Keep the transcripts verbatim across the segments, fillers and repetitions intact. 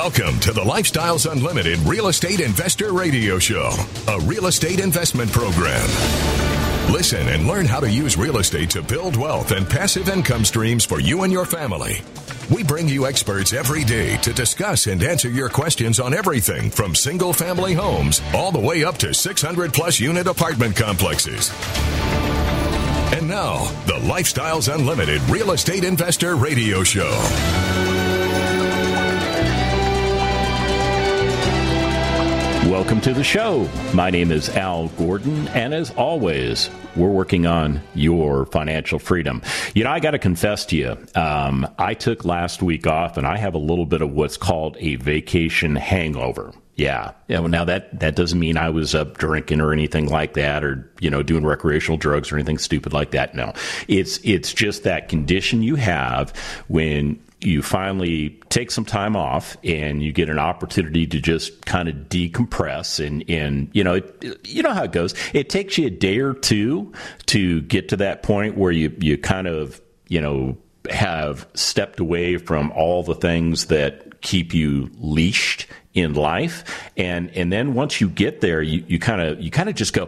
Welcome to the Lifestyles Unlimited Real Estate Investor Radio Show, a real estate investment program. Listen and learn how to use real estate to build wealth and passive income streams for you and your family. We bring you experts every day to discuss and answer your questions on everything from single-family homes all the way up to six hundred plus unit apartment complexes. And now, the Lifestyles Unlimited Real Estate Investor Radio Show. Welcome to the show. My name is Al Gordon, and as always, we're working on your financial freedom. You know, I got to confess to you, um, I took last week off, and I have a little bit of what's called a vacation hangover. Yeah. Yeah. Well, now that, that doesn't mean I was up drinking or anything like that, or, you know, doing recreational drugs or anything stupid like that. No, it's, it's just that condition you have when you finally take some time off and you get an opportunity to just kind of decompress and, and you know, it, you know how it goes. It takes you a day or two to get to that point where you, you kind of, you know, have stepped away from all the things that keep you leashed in life. And, and then once you get there, you, you kind of, you kind of just go,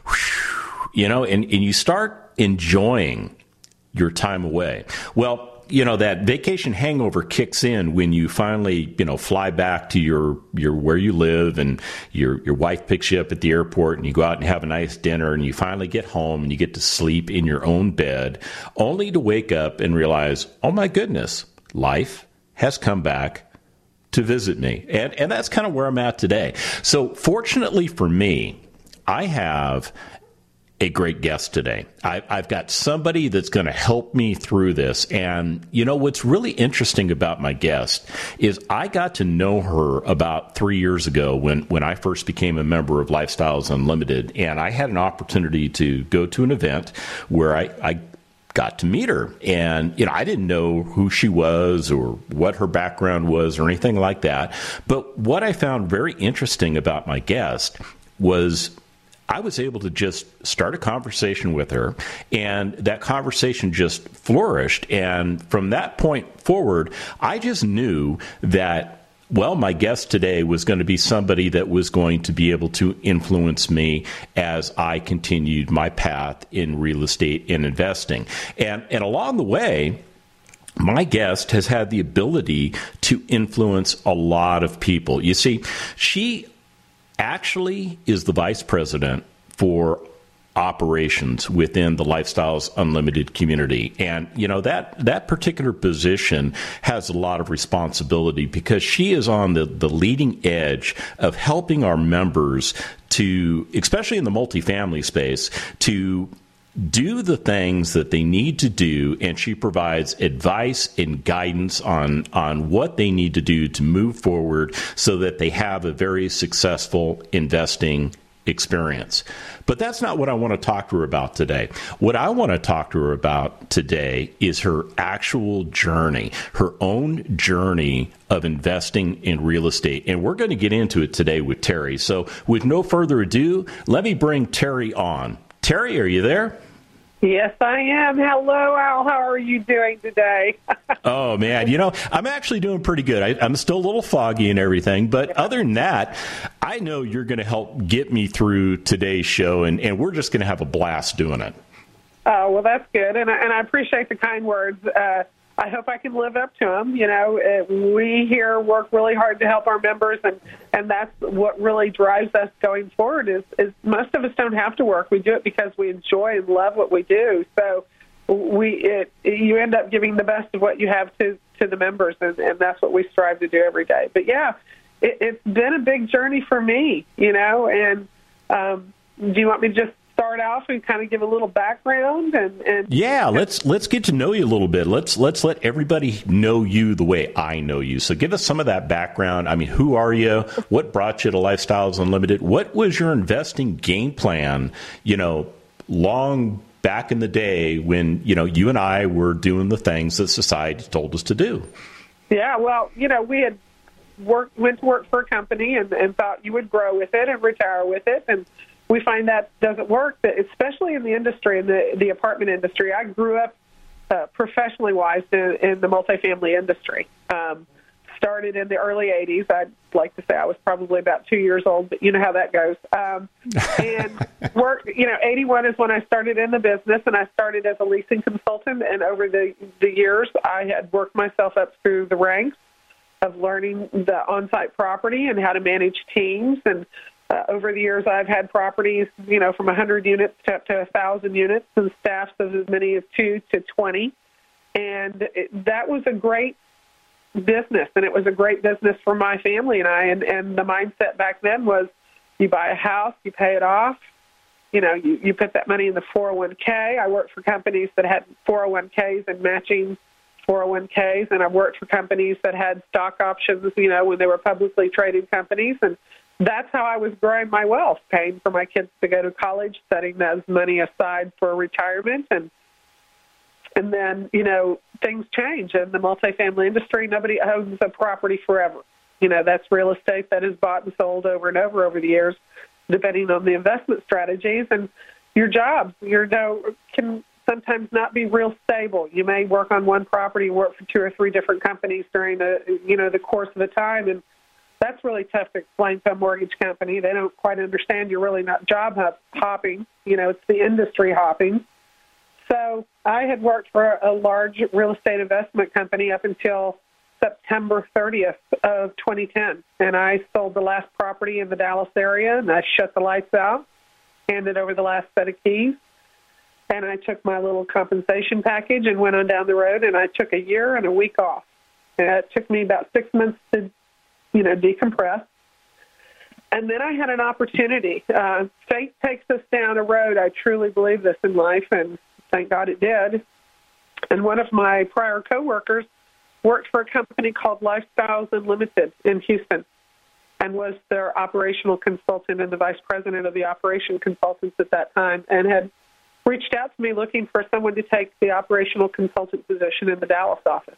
whew, you know, and, and you start enjoying your time away. Well, you know, that vacation hangover kicks in when you finally, you know, fly back to your, your, where you live, and your, your wife picks you up at the airport, and you go out and have a nice dinner, and you finally get home and you get to sleep in your own bed, only to wake up and realize, oh my goodness, life has come back to visit me. And, and that's kind of where I'm at today. So fortunately for me, I have a great guest today. I, I've got somebody that's going to help me through this. And, you know, what's really interesting about my guest is I got to know her about three years ago when, when I first became a member of Lifestyles Unlimited. And I had an opportunity to go to an event where I, I got to meet her. And, you know, I didn't know who she was or what her background was or anything like that. But what I found very interesting about my guest was I was able to just start a conversation with her, and that conversation just flourished. And from that point forward, I just knew that, well, my guest today was going to be somebody that was going to be able to influence me as I continued my path in real estate and investing. And, and along the way, my guest has had the ability to influence a lot of people. You see, she actually is the vice president for operations within the Lifestyles Unlimited community. And, you know, that, that particular position has a lot of responsibility because she is on the, the leading edge of helping our members to, especially in the multifamily space, to do the things that they need to do, and she provides advice and guidance on, on what they need to do to move forward so that they have a very successful investing experience. But that's not what I want to talk to her about today. What I want to talk to her about today is her actual journey, her own journey of investing in real estate. And we're going to get into it today with Terry. So with no further ado, let me bring Terry on. Terry, are you there? Yes, I am. Hello, Al. How are you doing today? Oh, man. You know, I'm actually doing pretty good. I, I'm still a little foggy and everything. But yeah. Other than that, I know you're going to help get me through today's show, and, and we're just going to have a blast doing it. Oh, well, that's good. And I, and I appreciate the kind words. Uh, I hope I can live up to them. You know, uh, we here work really hard to help our members, and, and that's what really drives us going forward is, is most of us don't have to work. We do it because we enjoy and love what we do. So we it, you end up giving the best of what you have to, to the members, and, and that's what we strive to do every day. But, yeah, it, it's been a big journey for me, you know, and um, do you want me to just start off and kind of give a little background? And, and yeah, let's let's get to know you a little bit. Let's let's let everybody know you the way I know you. So give us some of that background. I mean, who are you? What brought you to Lifestyles Unlimited? What was your investing game plan, you know, long back in the day when, you know, you and I were doing the things that society told us to do? Yeah, well, you know, we had worked, went to work for a company and, and thought you would grow with it and retire with it, and we find that doesn't work, especially in the industry, in the, the apartment industry. I grew up uh, professionally wise in, in the multifamily industry. Um, started in the early eighties. I'd like to say I was probably about two years old, but you know how that goes. Um, and worked, you know, eighty-one is when I started in the business, and I started as a leasing consultant. And over the, the years, I had worked myself up through the ranks of learning the on-site property and how to manage teams. And uh, over the years, I've had properties, you know, from one hundred units to up to one thousand units and staffs of as many as two to twenty. And it, that was a great business, and it was a great business for my family and I. And, and the mindset back then was you buy a house, you pay it off, you know, you, you put that money in the four oh one k. I worked for companies that had four oh one k's and matching four oh one k's, and I've worked for companies that had stock options, you know, when they were publicly traded companies. And that's how I was growing my wealth, paying for my kids to go to college, setting that money aside for retirement. And And then, you know, things change in the multifamily industry. Nobody owns a property forever. You know, that's real estate that is bought and sold over and over over the years, depending on the investment strategies. And your job, your you know, can sometimes not be real stable. You may work on one property, work for two or three different companies during the, you know, the course of the time. And that's really tough to explain to a mortgage company. They don't quite understand you're really not job hopping. You know, it's the industry hopping. So I had worked for a large real estate investment company up until September thirtieth of twenty ten. And I sold the last property in the Dallas area, and I shut the lights out, handed over the last set of keys, and I took my little compensation package and went on down the road, and I took a year and a week off. And it took me about six months to, you know, decompress. And then I had an opportunity. Uh, fate takes us down a road. I truly believe this in life, and thank God it did. And one of my prior coworkers worked for a company called Lifestyles Unlimited in Houston and was their operational consultant and the vice president of the operation consultants at that time, and had reached out to me looking for someone to take the operational consultant position in the Dallas office.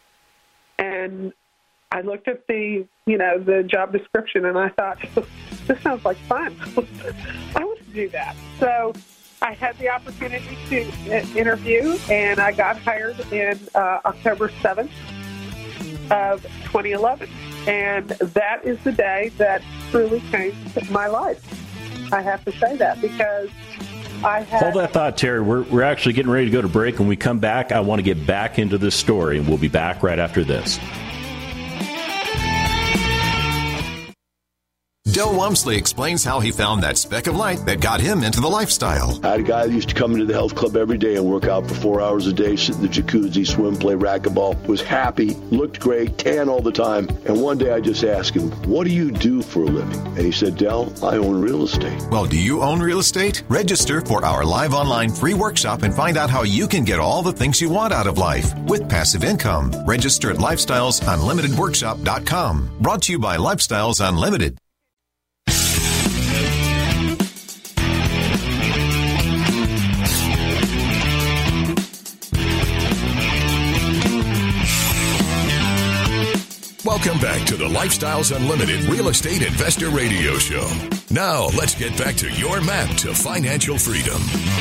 And I looked at the, you know, the job description, and I thought, this sounds like fun. I want to do that. So I had the opportunity to interview, and I got hired in uh, October seventh of twenty eleven. And that is the day that truly changed my life. I have to say that because I had... Hold that thought, Terry. We're, we're actually getting ready to go to break. When we come back, I want to get back into this story, and we'll be back right after this. Del Walmsley explains how he found that speck of light that got him into the lifestyle. I had a guy that used to come into the health club every day and work out for four hours a day, sit in the jacuzzi, swim, play racquetball, was happy, looked great, tan all the time. And one day I just asked him, what do you do for a living? And he said, Del, I own real estate. Well, do you own real estate? Register for our live online free workshop and find out how you can get all the things you want out of life with passive income. Register at lifestyles unlimited workshop dot com. Brought to you by Lifestyles Unlimited. Welcome back to the Lifestyles Unlimited Real Estate Investor Radio Show. Now, let's get back to your map to financial freedom.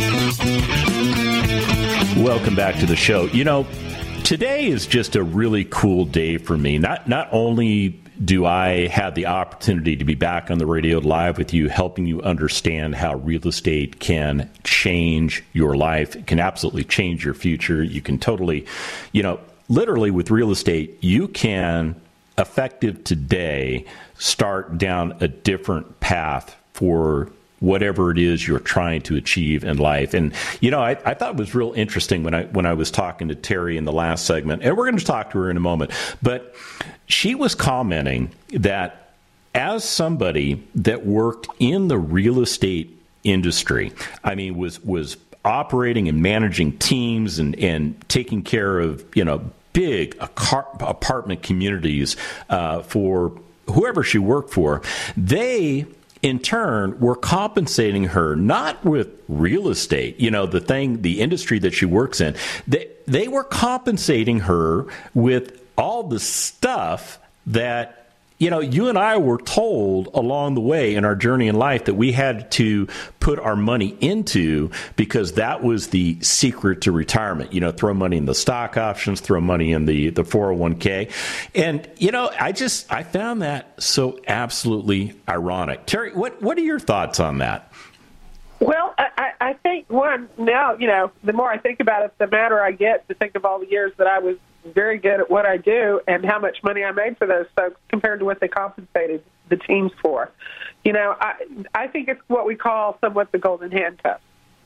Welcome back to the show. You know, today is just a really cool day for me. Not not only do I have the opportunity to be back on the radio live with you, helping you understand how real estate can change your life. It can absolutely change your future. You can totally, you know, literally with real estate, you can, effective today, start down a different path for whatever it is you're trying to achieve in life. And, you know, I, I thought it was real interesting when I when I was talking to Terry in the last segment, and we're going to talk to her in a moment, but she was commenting that as somebody that worked in the real estate industry, I mean, was was operating and managing teams and, and taking care of, you know, big apartment communities uh, for whoever she worked for, they in turn were compensating her not with real estate, you know, the thing, the industry that she works in. They, they were compensating her with all the stuff that you know, you and I were told along the way in our journey in life that we had to put our money into because that was the secret to retirement. You know, throw money in the stock options, throw money in the, the four oh one k. And, you know, I just, I found that so absolutely ironic. Terry, what, what are your thoughts on that? Well, I, I think, one, now, you know, the more I think about it, the madder I get to think of all the years that I was very good at what I do and how much money I made for those folks compared to what they compensated the teams for. You know, I I think it's what we call somewhat the golden handcuff.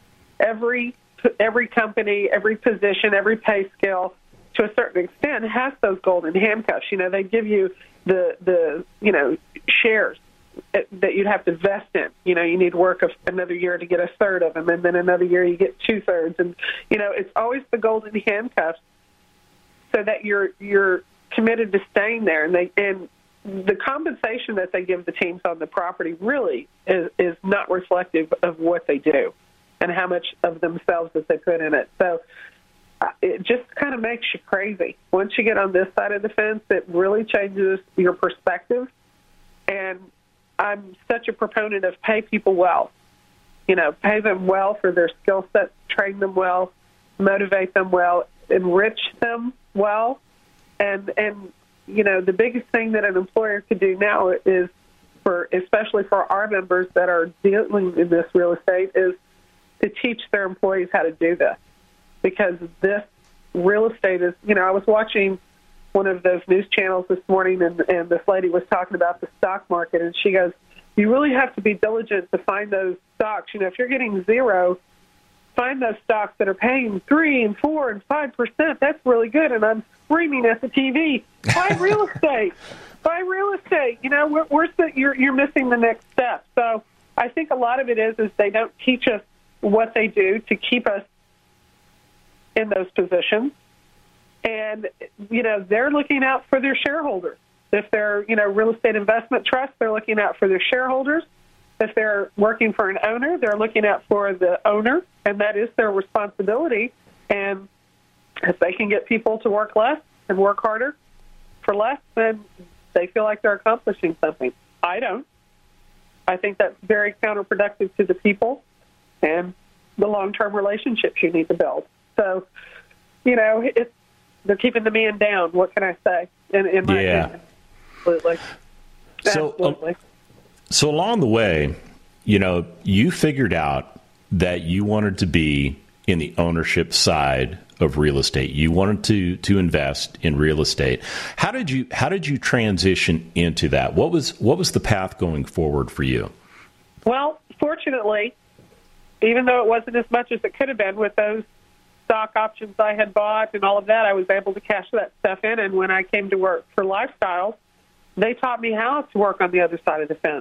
Every every company, every position, every pay scale, to a certain extent, has those golden handcuffs. You know, they give you the the you know shares that you'd have to vest in. You know, you need work of another year to get a third of them, and then another year you get two thirds, and you know, it's always the golden handcuffs, so that you're you're committed to staying there. And they and the compensation that they give the teams on the property really is, is not reflective of what they do and how much of themselves that they put in it. So uh, it just kind of makes you crazy. Once you get on this side of the fence, it really changes your perspective. And I'm such a proponent of pay people well. You know, pay them well for their skill sets, train them well, motivate them well, enrich them well. And, and you know, the biggest thing that an employer could do now is, for especially for our members that are dealing in this real estate, is to teach their employees how to do this. Because this real estate is, you know, I was watching one of those news channels this morning, and, and this lady was talking about the stock market, and she goes, you really have to be diligent to find those stocks. You know, if you're getting zero, find those stocks that are paying three and four and five percent. That's really good. And I'm screaming at the T V, buy real estate, buy real estate. You know, where, where's the, you're you're missing the next step. So I think a lot of it is is they don't teach us what they do to keep us in those positions. And, you know, they're looking out for their shareholders. If they're, you know, real estate investment trusts, they're looking out for their shareholders. If they're working for an owner, they're looking out for the owner, and that is their responsibility. And if they can get people to work less and work harder for less, then they feel like they're accomplishing something. I don't. I think that's very counterproductive to the people and the long-term relationships you need to build. So, you know, it's, they're keeping the man down. What can I say? In, in my yeah. opinion. Absolutely. So, Absolutely. Uh, so along the way, you know, you figured out that you wanted to be in the ownership side of real estate. You wanted to to invest in real estate. How did you how did you transition into that? What was what was the path going forward for you? Well, fortunately, even though it wasn't as much as it could have been with those stock options I had bought and all of that, I was able to cash that stuff in. And when I came to work for Lifestyles, they taught me how to work on the other side of the fence.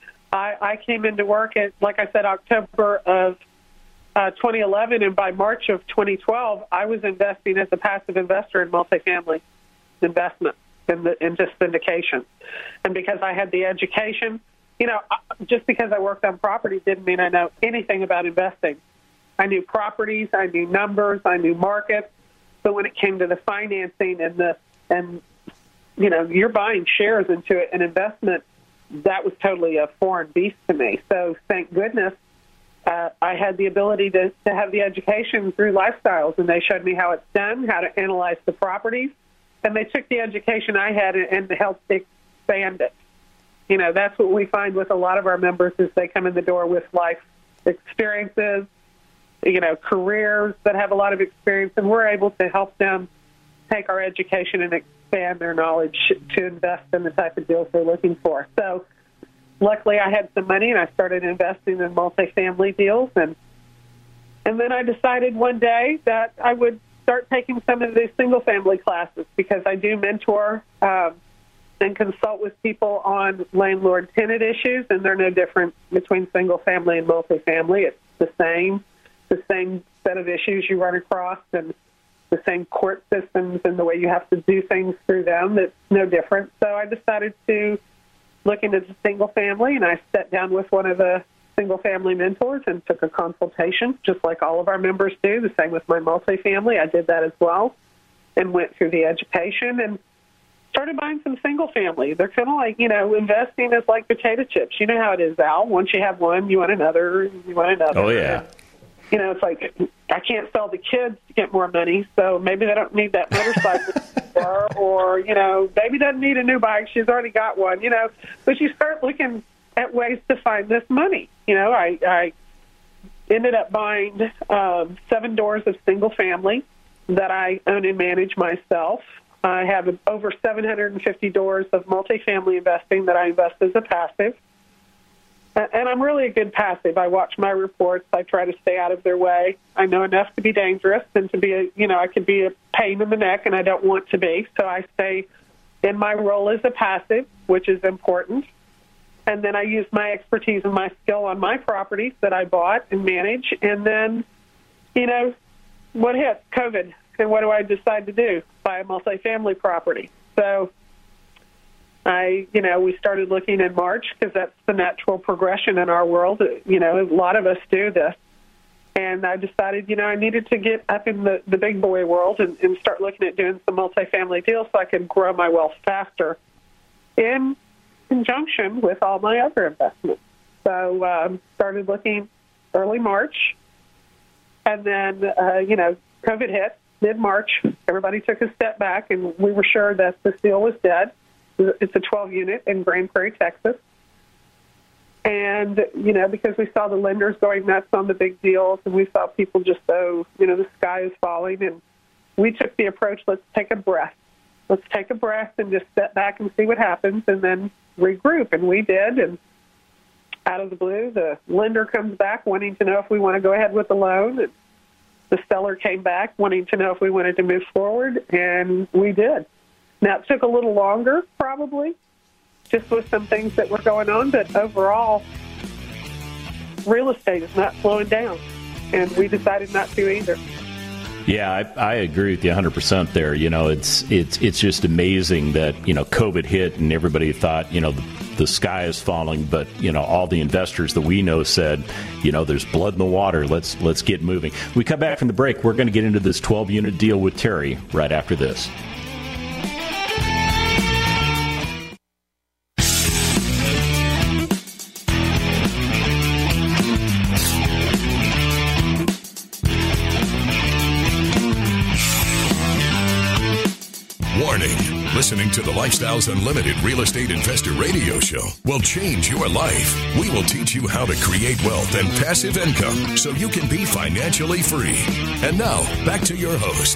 I, I came into work at, like I said, October of uh, twenty eleven, and by March of twenty twelve, I was investing as a passive investor in multifamily investment and in, in just syndication. And because I had the education, you know, just because I worked on property didn't mean I know anything about investing. I knew properties, I knew numbers, I knew markets. But when it came to the financing and the, and, you know, you're buying shares into an investment, that was totally a foreign beast to me. So thank goodness uh, I had the ability to, to have the education through Lifestyles, and they showed me how it's done, how to analyze the properties, and they took the education I had and, and helped expand it. You know, that's what we find with a lot of our members is they come in the door with life experiences, you know, careers that have a lot of experience, and we're able to help them take our education and expand their knowledge to invest in the type of deals they're looking for. So luckily I had some money and I started investing in multifamily deals, and and then I decided one day that I would start taking some of these single-family classes because I do mentor um, and consult with people on landlord-tenant issues, and they're no different between single-family and multifamily. It's the same. The same set of issues you run across and the same court systems and the way you have to do things through them. It's no different. So I decided to look into the single family, and I sat down with one of the single family mentors and took a consultation, just like all of our members do. The same with my multifamily. I did that as well and went through the education. And started buying some single family. They're kind of like, you know, investing is like potato chips. You know how it is, Al. Once you have one, you want another, you want another. Oh, yeah. And, you know, it's like, I can't sell the kids to get more money, so maybe they don't need that motorcycle anymore, or, you know, baby doesn't need a new bike. She's already got one, you know. But you start looking at ways to find this money. You know, I, I ended up buying um, seven doors of single family that I own and manage myself. I have over seven hundred fifty doors of multifamily investing that I invest as a passive. And I'm really a good passive. I watch my reports. I try to stay out of their way. I know enough to be dangerous and to be, a, you know, I could be a pain in the neck, and I don't want to be. So I stay in my role as a passive, which is important. And then I use my expertise and my skill on my properties that I bought and manage. And then, you know, what hit? COVID. And what do I decide to do? Buy a multifamily property. So I, you know, we started looking in March because that's the natural progression in our world. You know, a lot of us do this. And I decided, you know, I needed to get up in the, the big boy world and, and start looking at doing some multifamily deals so I could grow my wealth faster in conjunction with all my other investments. So um, started looking early March. And then, uh, you know, COVID hit mid-March. Everybody took a step back, and we were sure that this deal was dead. It's a twelve unit in Grand Prairie, Texas. And, you know, because we saw the lenders going nuts on the big deals, and we saw people just, oh, you know, the sky is falling. And we took the approach, let's take a breath. Let's take a breath and just step back and see what happens, and then regroup. And we did. And out of the blue, the lender comes back wanting to know if we want to go ahead with the loan. And the seller came back wanting to know if we wanted to move forward, and we did. Now, it took a little longer, probably, just with some things that were going on, but overall, real estate is not slowing down, and we decided not to either. Yeah, I, I agree with you one hundred percent there. You know, it's it's it's just amazing that, you know, COVID hit and everybody thought, you know, the, the sky is falling, but, you know, all the investors that we know said, you know, there's blood in the water. Let's let's get moving. When we come back from the break, we're going to get into this twelve unit deal with Terry right after this. Warning. Listening to the Lifestyles Unlimited Real Estate Investor Radio Show will change your life. We will teach you how to create wealth and passive income so you can be financially free. And now, back to your host.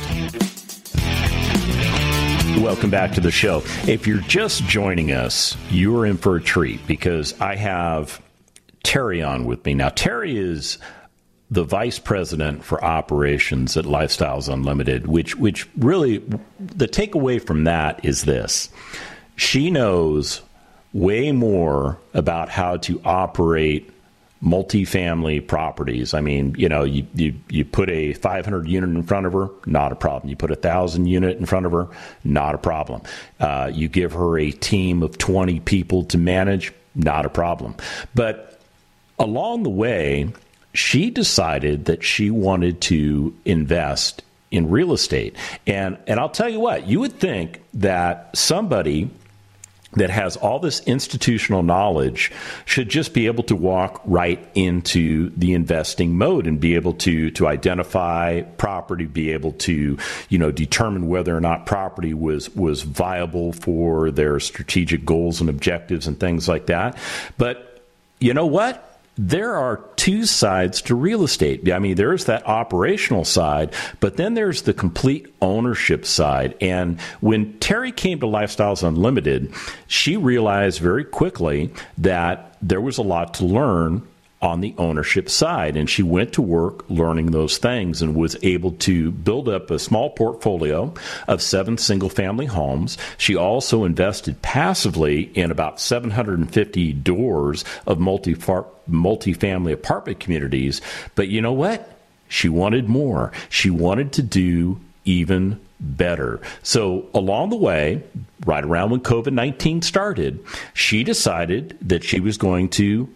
Welcome back to the show. If you're just joining us, you're in for a treat because I have Terry on with me. Now, Terry is the vice president for operations at Lifestyles Unlimited, which which really, the takeaway from that is this. She knows way more about how to operate multifamily properties. I mean, you know, you, you, you put a five hundred unit in front of her, not a problem. You put a one thousand unit in front of her, not a problem. Uh, you give her a team of twenty people to manage, not a problem. But along the way, she decided that she wanted to invest in real estate. And and I'll tell you what, you would think that somebody that has all this institutional knowledge should just be able to walk right into the investing mode and be able to to identify property, be able to, you know, determine whether or not property was was viable for their strategic goals and objectives and things like that. But you know what? There are two sides to real estate. I mean, there's that operational side, but then there's the complete ownership side. And when Terry came to Lifestyles Unlimited, she realized very quickly that there was a lot to learn on the ownership side. And she went to work learning those things and was able to build up a small portfolio of seven single-family homes. She also invested passively in about seven hundred fifty doors of multi multifamily apartment communities. But you know what? She wanted more. She wanted to do even better. So along the way, right around when COVID nineteen started, she decided that she was going to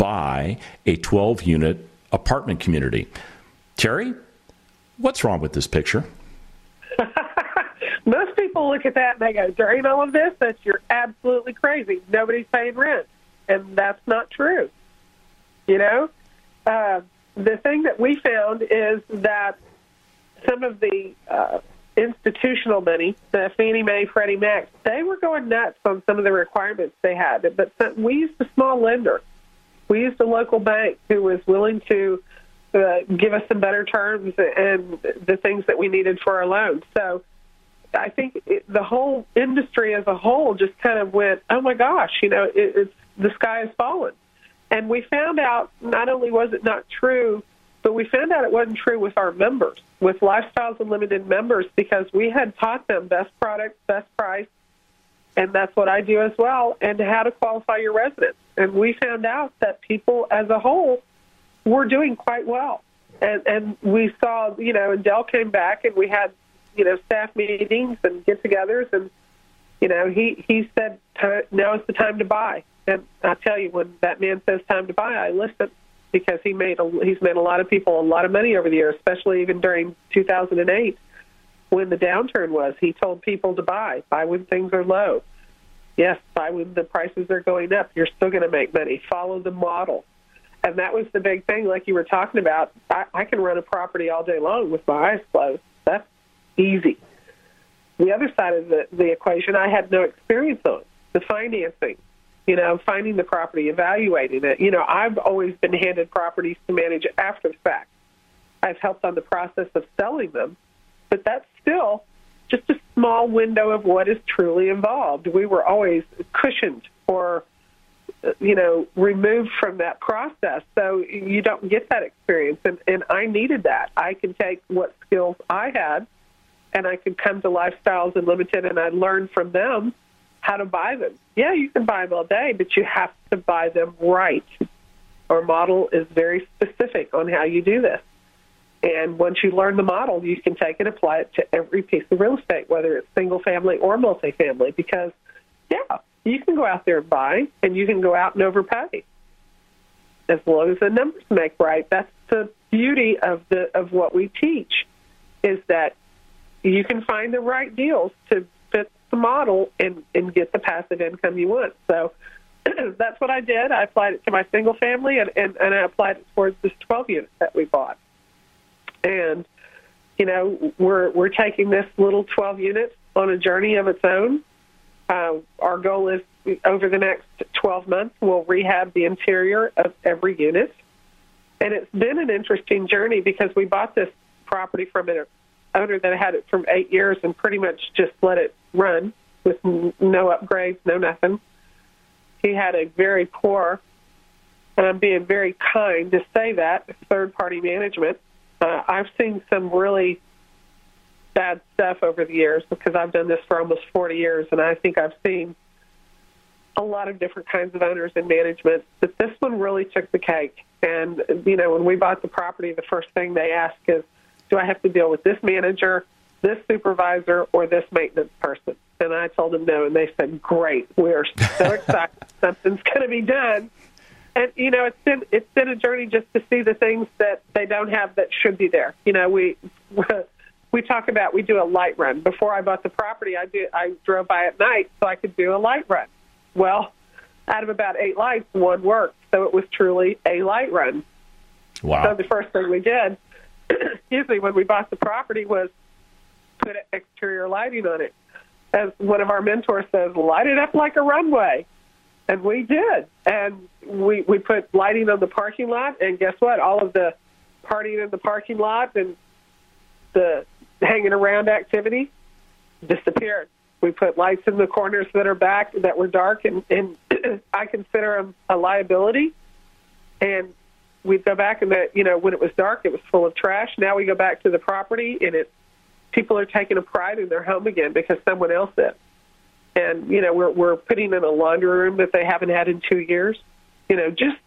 buy a twelve unit apartment community. Terry, what's wrong with this picture? most people look at that and they go, during all of this, that's you're absolutely crazy. Nobody's paying rent. And that's not true. You know, uh, the thing that we found is that some of the uh, institutional money, the Fannie Mae, Freddie Mac, they were going nuts on some of the requirements they had. But some, we used a small lender. We used a local bank who was willing to uh, give us some better terms and the things that we needed for our loans. So I think it, the whole industry as a whole just kind of went, oh, my gosh, you know, it, it's the sky has fallen. And we found out not only was it not true, but we found out it wasn't true with our members, with Lifestyles Unlimited members, because we had taught them best product, best price, and that's what I do as well, and how to qualify your residence. And we found out that people as a whole were doing quite well. And, and we saw, you know, and Dell came back and we had, you know, staff meetings and get-togethers, and, you know, he, he said, now is the time to buy. And I tell you, when that man says time to buy, I listen, because he made a, he's made a lot of people a lot of money over the years, especially even during two thousand eight when the downturn was. He told people to buy, buy when things are low. Yes, buy when the prices are going up. You're still going to make money. Follow the model. And that was the big thing, like you were talking about. I, I can run a property all day long with my eyes closed. That's easy. The other side of the, the equation, I had no experience on, the financing. You know, finding the property, evaluating it. You know, I've always been handed properties to manage after the fact. I've helped on the process of selling them, but that's still just a small window of what is truly involved. We were always cushioned or, you know, removed from that process, so you don't get that experience, and, and I needed that. I could take what skills I had, and I could come to Lifestyles Unlimited, and I learned from them how to buy them. Yeah, you can buy them all day, but you have to buy them right. Our model is very specific on how you do this. And once you learn the model, you can take and apply it to every piece of real estate, whether it's single-family or multifamily, because, yeah, you can go out there and buy, and you can go out and overpay. As long as the numbers make right, that's the beauty of the of what we teach, is that you can find the right deals to fit the model and, and get the passive income you want. So that's what I did. I applied it to my single family, and, and, and I applied it towards this twelve units that we bought. And, you know, we're we're taking this little twelve units on a journey of its own. Uh, our goal is over the next twelve months, we'll rehab the interior of every unit. And it's been an interesting journey because we bought this property from an owner that had it for eight years and pretty much just let it run with no upgrades, no nothing. He had a very poor, and I'm being very kind to say that, third-party management. Uh, I've seen some really bad stuff over the years because I've done this for almost forty years, and I think I've seen a lot of different kinds of owners and management. But this one really took the cake. And, you know, when we bought the property, the first thing they ask is, do I have to deal with this manager, this supervisor, or this maintenance person? And I told them no, and they said, great, we are so excited. Something's going to be done. And, you know, it's been it's been a journey just to see the things that they don't have that should be there. You know, we we talk about, we do a light run. Before I bought the property, I do I drove by at night so I could do a light run. Well, out of about eight lights, one worked. So it was truly a light run. Wow. So the first thing we did, excuse me, when we bought the property was put exterior lighting on it. As one of our mentors says, light it up like a runway. And we did. And we we put lighting on the parking lot, and guess what? All of the partying in the parking lot and the hanging around activity disappeared. We put lights in the corners that are back that were dark, and, and I consider them a liability. And we'd go back, and that, you know, when it was dark, it was full of trash. Now we go back to the property, and it people are taking a pride in their home again because someone else did. And, you know, we're we're putting in a laundry room that they haven't had in two years. You know, just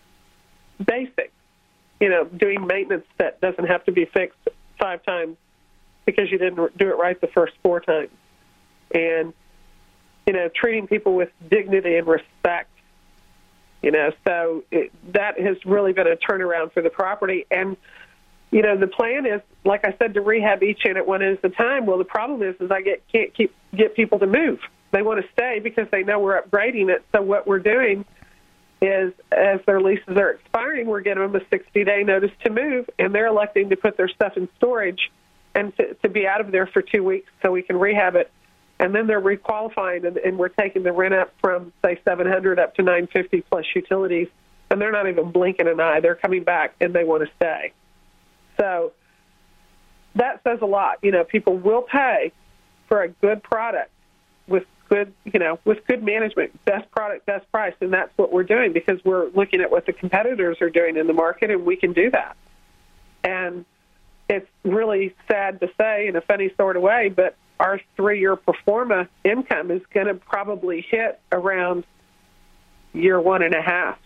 basic. You know, doing maintenance that doesn't have to be fixed five times because you didn't do it right the first four times. And, you know, treating people with dignity and respect. You know, so it, that has really been a turnaround for the property. And you know, the plan is, like I said, to rehab each unit one at a time. Well, the problem is, is I get can't keep get people to move. They want to stay because they know we're upgrading it. So what we're doing is, as their leases are expiring, we're getting them a sixty-day notice to move, and they're electing to put their stuff in storage and to, to be out of there for two weeks so we can rehab it. And then they're requalifying, and, and we're taking the rent up from, say, seven hundred dollars up to nine hundred fifty dollars plus utilities, and they're not even blinking an eye. They're coming back, and they want to stay. So that says a lot. You know, people will pay for a good product with good, you know, with good management, best product, best price, and that's what we're doing because we're looking at what the competitors are doing in the market, and we can do that. And it's really sad to say in a funny sort of way, but our three-year pro forma income is going to probably hit around year one and a half.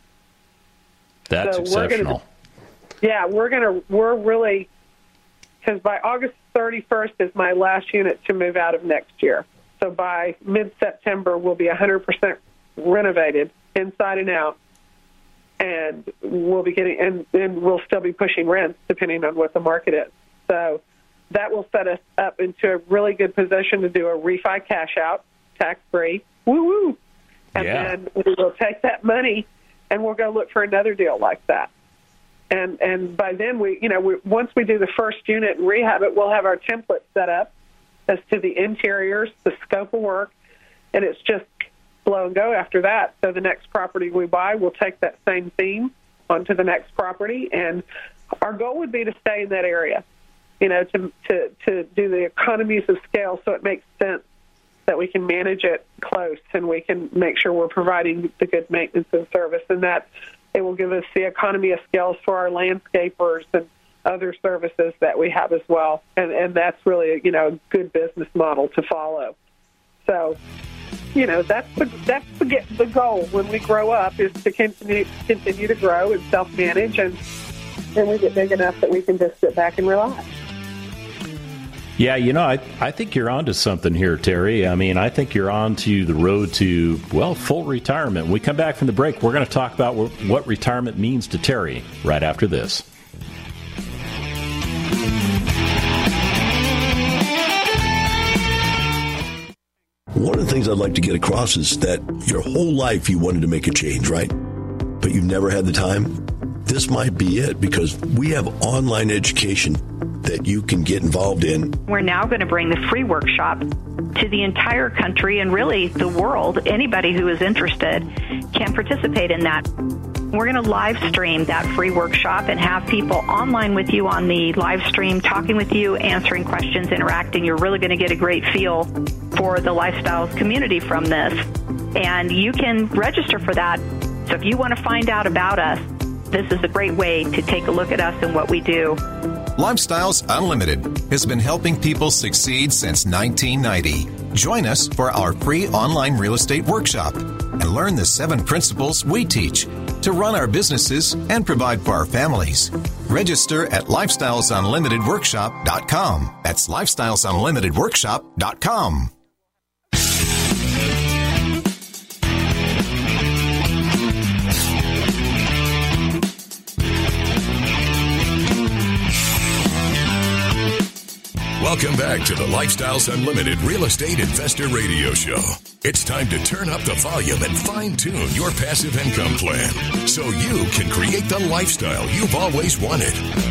That's so exceptional. We're gonna, yeah, we're going to, we're really, because by August thirty-first is my last unit to move out of next year. So by mid-September, we'll be one hundred percent renovated inside and out, and we'll be getting, and, and we'll still be pushing rents depending on what the market is. So that will set us up into a really good position to do a refi cash out, tax-free, woo-woo. And yeah. then we will take that money and we'll go look for another deal like that. And and by then, we, you know, we, once we do the first unit and rehab it, we'll have our template set up as to the interiors, the scope of work, and it's just blow and go after that. So the next property we buy, we'll take that same theme onto the next property, and our goal would be to stay in that area, you know, to to, to do the economies of scale so it makes sense that we can manage it close and we can make sure we're providing the good maintenance and service, and that it will give us the economy of scales for our landscapers and other services that we have as well. And, and that's really, you know, a good business model to follow. So, you know, that's the, that's the, the goal when we grow up is to continue, continue to grow and self-manage, and then we get big enough that we can just sit back and relax. Yeah, you know, I, I think you're onto something here, Terry. I mean, I think you're on to the road to, well, full retirement. When we come back from the break, we're going to talk about what, what retirement means to Terry right after this. One of the things I'd like to get across is that your whole life you wanted to make a change, right? But you've never had the time. This might be it, because we have online education that you can get involved in. We're now going to bring the free workshop to the entire country and really the world. Anybody who is interested can participate in that. We're going to live stream that free workshop and have people online with you on the live stream, talking with you, answering questions, interacting. You're really going to get a great feel for the Lifestyles community from this. And you can register for that. So if you want to find out about us, this is a great way to take a look at us and what we do. Lifestyles Unlimited has been helping people succeed since nineteen ninety. Join us for our free online real estate workshop and learn the seven principles we teach to run our businesses and provide for our families. Register at lifestyles unlimited workshop dot com. That's lifestyles unlimited workshop dot com. Welcome back to the Lifestyles Unlimited Real Estate Investor Radio Show. It's time to turn up the volume and fine-tune your passive income plan so you can create the lifestyle you've always wanted.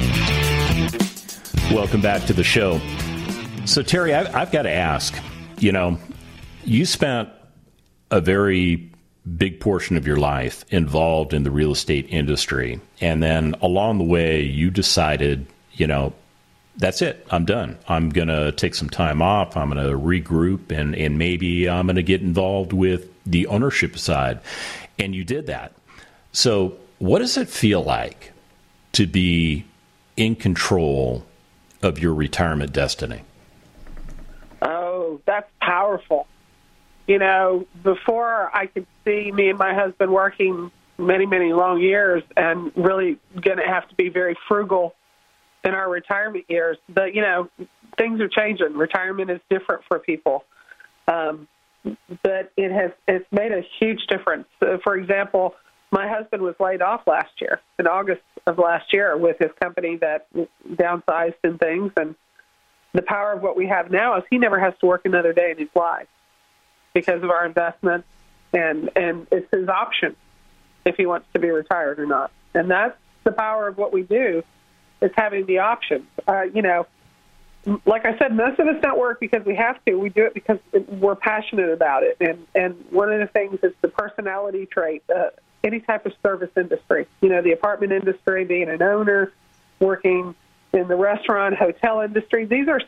Welcome back to the show. So, Terry, I, I've got to ask, you know, you spent a very big portion of your life involved in the real estate industry, and then along the way, you decided, you know, that's it. I'm done. I'm going to take some time off. I'm going to regroup, and, and maybe I'm going to get involved with the ownership side. And you did that. So what does it feel like to be in control of your retirement destiny? Oh, that's powerful. You know, before I could see me and my husband working many, many long years and really going to have to be very frugal in our retirement years. But, you know, things are changing. Retirement is different for people. Um, but it has, it's made a huge difference. So for example, My husband was laid off last year, in August of last year, with his company that downsized and things. And the power of what we have now is he never has to work another day in his life because of our investment, and, and it's his option if he wants to be retired or not. And that's the power of what we do, is having the options. Uh, you know, like I said, most of us don't work because we have to. We do it because we're passionate about it. And, and one of the things is the personality trait, uh, any type of service industry, you know, the apartment industry, being an owner, working in the restaurant, hotel industry. These are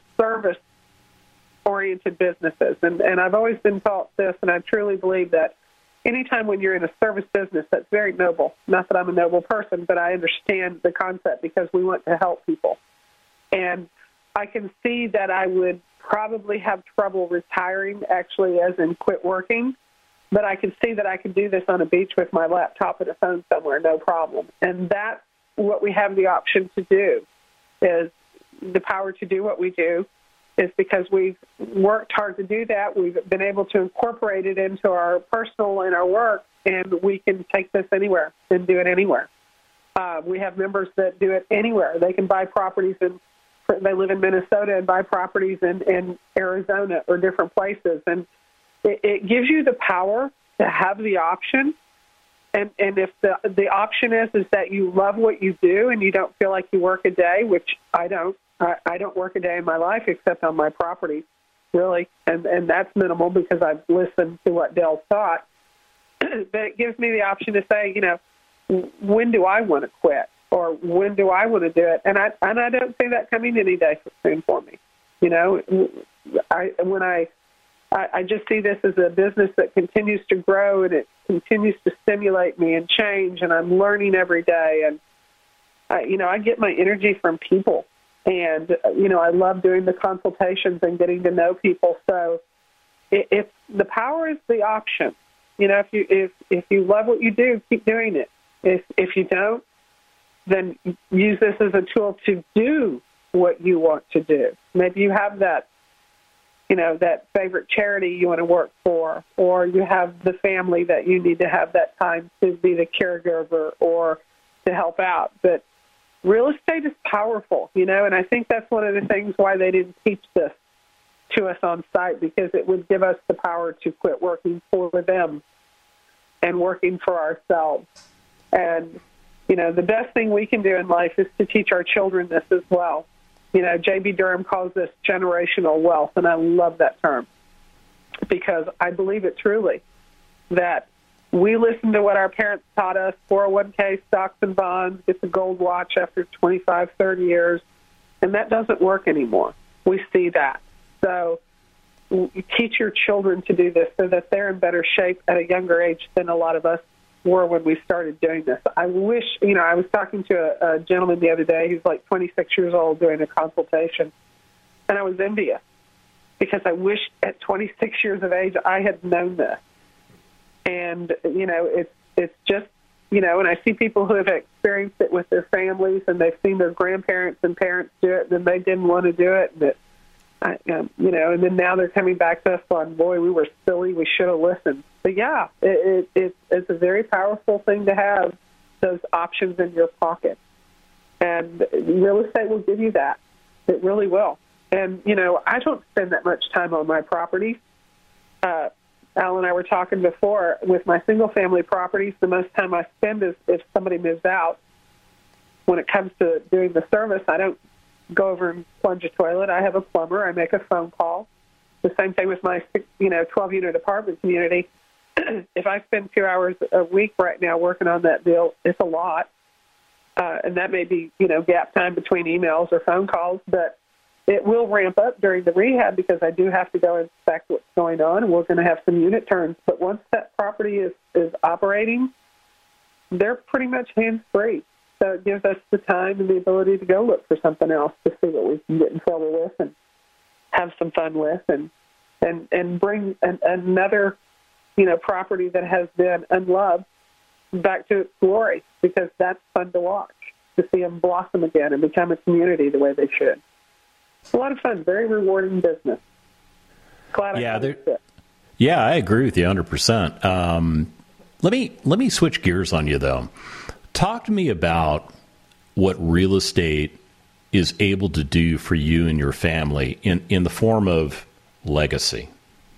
service-oriented businesses. And, and I've always been taught this, and I truly believe that anytime when you're in a service business, that's very noble. Not that I'm a noble person, but I understand the concept because we want to help people. And I can see that I would probably have trouble retiring, actually, as in quit working. But I can see that I can do this on a beach with my laptop and a phone somewhere, no problem. And that's what we have the option to do, is the power to do what we do, is because we've worked hard to do that. We've been able to incorporate it into our personal and our work, and we can take this anywhere and do it anywhere. Uh, we have members that do it anywhere. They can buy properties, in, they live in Minnesota and buy properties in, in Arizona or different places. And it, it gives you the power to have the option. And, and if the the option is, is that you love what you do and you don't feel like you work a day, which I don't. I, I don't work a day in my life except on my property, really. And, and that's minimal because I've listened to what Dell taught. But it gives me the option to say, you know, when do I want to quit? Or when do I want to do it? And I and I don't see that coming any day soon for me. You know, I when I, I I just see this as a business that continues to grow, and it continues to stimulate me and change, and I'm learning every day. And, I, you know, I get my energy from people. And, you know, I love doing the consultations and getting to know people. So it, it's the power is the option. You know, if you if if you love what you do, keep doing it. If if you don't, then use this as a tool to do what you want to do. Maybe you have that, you know, that favorite charity you want to work for, or you have the family that you need to have that time to be the caregiver or to help out. But real estate is powerful, you know, and I think that's one of the things why they didn't teach this to us on site, because it would give us the power to quit working for them and working for ourselves. And, you know, the best thing we can do in life is to teach our children this as well. You know, J B Durham calls this generational wealth, and I love that term because I believe it truly, that we listen to what our parents taught us, four oh one k, stocks and bonds, get the gold watch after twenty-five, thirty years, and that doesn't work anymore. We see that. So you teach your children to do this so that they're in better shape at a younger age than a lot of us were when we started doing this. I wish, you know, I was talking to a, a gentleman the other day who's like twenty-six years old doing a consultation, and I was envious because I wish at twenty-six years of age I had known this. And, you know, it's it's just, you know, and I see people who have experienced it with their families, and they've seen their grandparents and parents do it, and they didn't want to do it. But, I, um, you know, and then now they're coming back to us on, boy, we were silly, we should have listened. But, yeah, it, it, it, it's a very powerful thing to have those options in your pocket. And real estate will give you that. It really will. And, you know, I don't spend that much time on my properties. Uh Al and I were talking before, with my single-family properties, the most time I spend is if somebody moves out. When it comes to doing the service, I don't go over and plunge a toilet. I have a plumber. I make a phone call. The same thing with my, you know, twelve-unit apartment community. If I spend two hours a week right now working on that deal, it's a lot. Uh, and that may be, you know, gap time between emails or phone calls, but it will ramp up during the rehab because I do have to go inspect what's going on, and we're going to have some unit turns. But once that property is, is operating, they're pretty much hands-free. So it gives us the time and the ability to go look for something else to see what we can get in trouble with and have some fun with, and and, and bring an, another, you know, property that has been unloved back to its glory, because that's fun to watch, to see them blossom again and become a community the way they should. It's a lot of fun, very rewarding business. Glad yeah, I yeah, I agree with you one hundred percent. Um, let me let me switch gears on you, though. Talk to me about what real estate is able to do for you and your family in, in the form of legacy.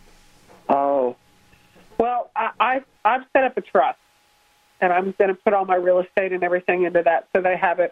Oh, well, I, I've, I've set up a trust, and I'm going to put all my real estate and everything into that so they have it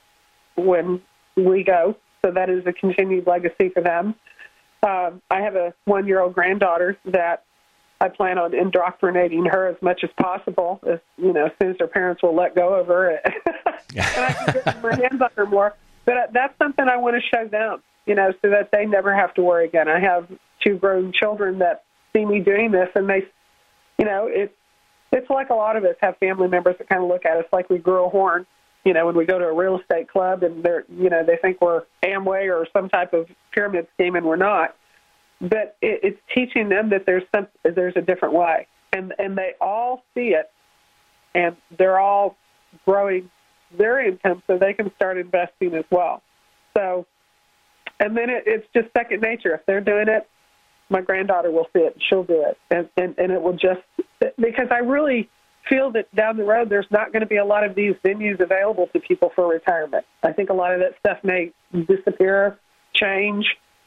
when we go. So that is a continued legacy for them. Um, I have a one-year-old granddaughter that I plan on indoctrinating her as much as possible, as you know, as soon as her parents will let go of her, and I can get my hands on her more. But that's something I want to show them, you know, so that they never have to worry again. I have two grown children that see me doing this, and they, you know, it's it's like a lot of us have family members that kind of look at us like we grew a horn, you know, when we go to a real estate club, and they're, you know, they think we're Amway or some type of pyramid scheme, and we're not. But it, it's teaching them that there's some, there's a different way, and and they all see it, and they're all growing their income so they can start investing as well. So, and then it, it's just second nature. If they're doing it, my granddaughter will see it, and she'll do it, and, and and it will just, because I really feel that down the road there's not going to be a lot of these venues available to people for retirement. I think a lot of that stuff may disappear, change,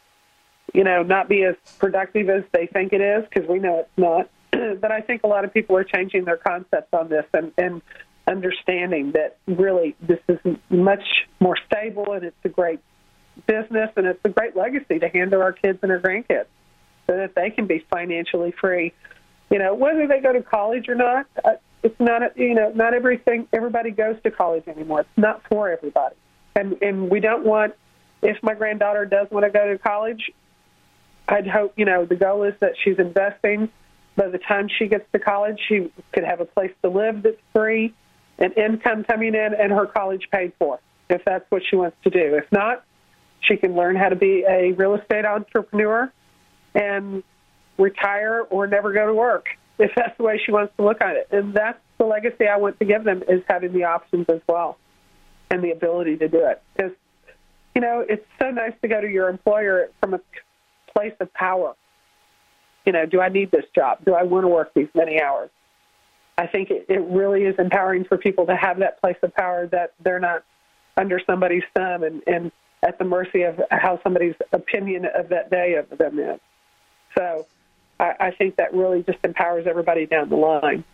you know, not be as productive as they think it is, because we know it's not. But I think a lot of people are changing their concepts on this and, and understanding that really this is much more stable, and it's a great business, and it's a great legacy to hand to our kids and our grandkids so that they can be financially free. You know, whether they go to college or not, it's not, a, you know, not everything, everybody goes to college anymore. It's not for everybody. And, and we don't want, if my granddaughter does want to go to college, I'd hope, you know, the goal is that she's investing. By the time she gets to college, she could have a place to live that's free, and income coming in, and her college paid for, if that's what she wants to do. If not, she can learn how to be a real estate entrepreneur and retire or never go to work, if that's the way she wants to look at it. And that's the legacy I want to give them, is having the options as well and the ability to do it. Because, you know, it's so nice to go to your employer from a place of power. You know, do I need this job? Do I want to work these many hours? I think it, it really is empowering for people to have that place of power, that they're not under somebody's thumb and, and at the mercy of how somebody's opinion of that day of them is. So I, I think that really just empowers everybody down the line.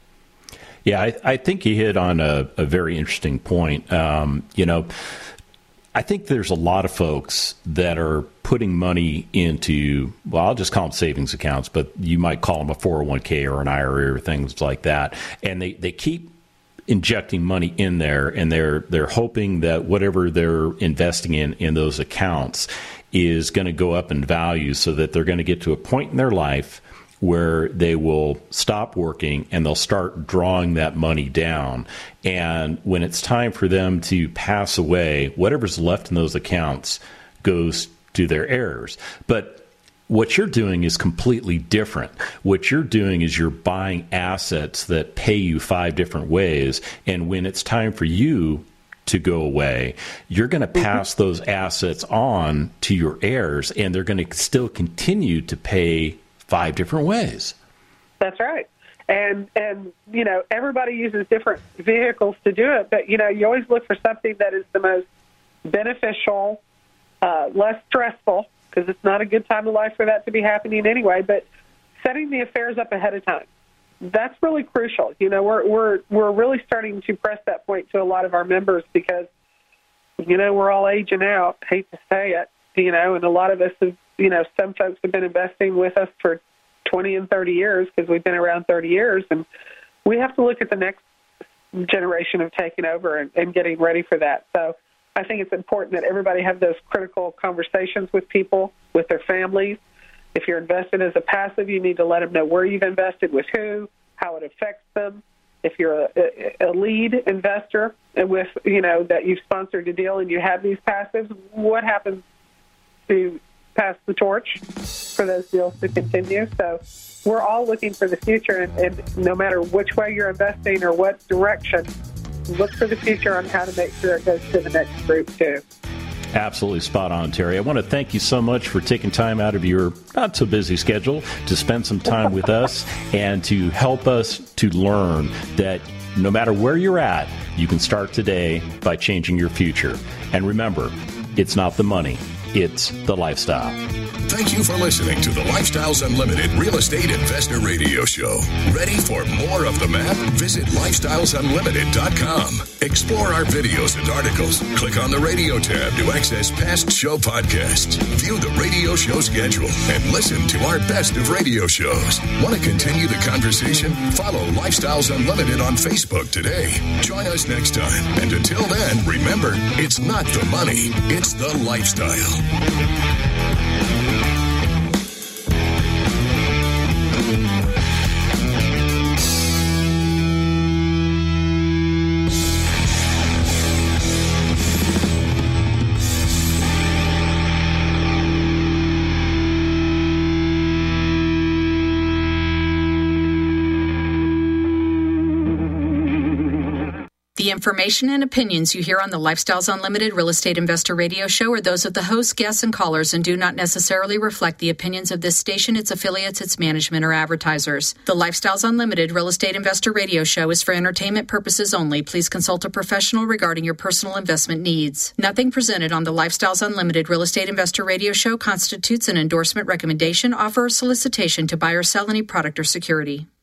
Yeah, I, I think you hit on a, a very interesting point. Um, you know, I think there's a lot of folks that are putting money into, well, I'll just call them savings accounts, but you might call them a four oh one k or an I R A or things like that. And they, they keep injecting money in there, and they're they're hoping that whatever they're investing in in those accounts is going to go up in value, so that they're going to get to a point in their life where they will stop working and they'll start drawing that money down. And when it's time for them to pass away, whatever's left in those accounts goes to their heirs. But what you're doing is completely different. What you're doing is you're buying assets that pay you five different ways. And when it's time for you to go away, you're going to pass those assets on to your heirs, and they're going to still continue to pay five different ways. That's right. And, and you know, everybody uses different vehicles to do it, but, you know, you always look for something that is the most beneficial, uh, less stressful, because it's not a good time of life for that to be happening anyway, but setting the affairs up ahead of time. That's really crucial. You know, we're we're we're really starting to press that point to a lot of our members, because, you know, we're all aging out. Hate to say it, you know, and a lot of us have, you know, some folks have been investing with us for twenty and thirty years, because we've been around thirty years, and we have to look at the next generation of taking over and, and getting ready for that. So I think it's important that everybody have those critical conversations with people, with their families. If you're invested as a passive, you need to let them know where you've invested, with who, how it affects them. If you're a, a lead investor and with, you know, that you've sponsored a deal and you have these passives, what happens to pass the torch for those deals to continue? So we're all looking for the future, and, and no matter which way you're investing or what direction, look for the future on how to make sure it goes to the next group too. Absolutely spot on, Terry. I want to thank you so much for taking time out of your not so busy schedule to spend some time with us and to help us to learn that no matter where you're at, you can start today by changing your future. And remember, it's not the money, it's the lifestyle. Thank you for listening to the Lifestyles Unlimited Real Estate Investor Radio Show. Ready for more of the map? Visit lifestyles unlimited dot com. Explore our videos and articles. Click on the radio tab to access past show podcasts. View the radio show schedule and listen to our best of radio shows. Want to continue the conversation? Follow Lifestyles Unlimited on Facebook today. Join us next time. And until then, remember, it's not the money, it's the lifestyle. The information and opinions you hear on the Lifestyles Unlimited Real Estate Investor Radio Show are those of the hosts, guests, and callers and do not necessarily reflect the opinions of this station, its affiliates, its management, or advertisers. The Lifestyles Unlimited Real Estate Investor Radio Show is for entertainment purposes only. Please consult a professional regarding your personal investment needs. Nothing presented on the Lifestyles Unlimited Real Estate Investor Radio Show constitutes an endorsement, recommendation, offer, or solicitation to buy or sell any product or security.